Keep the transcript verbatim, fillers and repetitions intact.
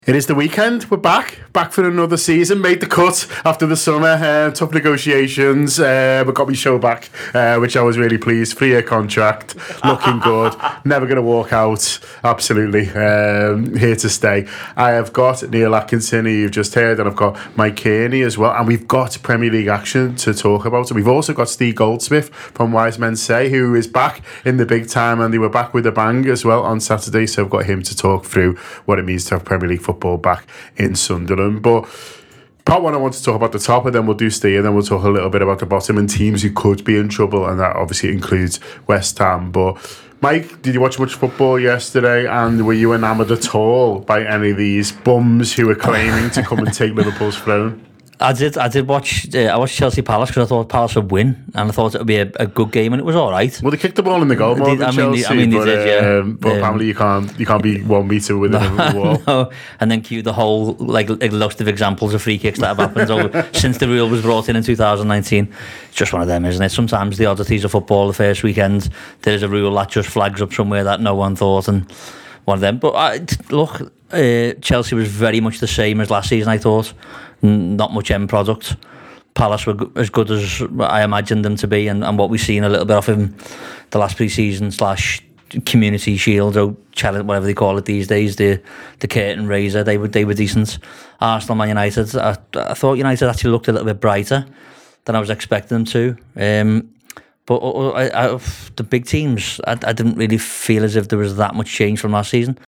It is the weekend. We're back, back for another season. Made the cut after the summer. Uh, tough negotiations. Uh, but got me show back, uh, which I was really pleased. Three-year contract, looking good. Never going to walk out. Absolutely um, here to stay. I have got Neil Atkinson, who you've just heard, and I've got Mike Kearney as well. And we've got Premier League action to talk about. And we've also got Steve Goldsmith from Wise Men Say, who is back in the big time, and they were back with a bang as well on Saturday. So I've got him to talk through what it means to have Premier League football football back in Sunderland. But part one, I want to talk about the top, and then we'll do Steve, and then we'll talk a little bit about the bottom and teams who could be in trouble, and that obviously includes West Ham. But Mike, did you watch much football yesterday, and were you enamoured at all by any of these bums who are claiming to come and take Liverpool's throne? I did. I did watch. Uh, I watched Chelsea Palace because I thought Palace would win, and I thought it would be a, a good game, and it was all right. Well, they kicked the ball in the goal more than I mean, Chelsea, I mean, but, they did, yeah. um, but um, apparently you can't you can't be one metre within no, the wall. No. And then cue the whole like list of examples of free kicks that have happened over, since the rule was brought in in two thousand nineteen. It's just one of them, isn't it? Sometimes the oddities of football. The first weekend, there's a rule that just flags up somewhere that no one thought, and one of them. But I, look, uh, Chelsea was very much the same as last season. I thought, N- not much end product. Palace were as good as I imagined them to be, and, and what we've seen a little bit of him the last pre-season slash Community Shield or challenge, whatever they call it these days, the the curtain raiser, they were they were decent. Arsenal, Man United, I, I thought United actually looked a little bit brighter than I was expecting them to. Um, but uh, I, I, the big teams, I, I didn't really feel as if there was that much change from last season.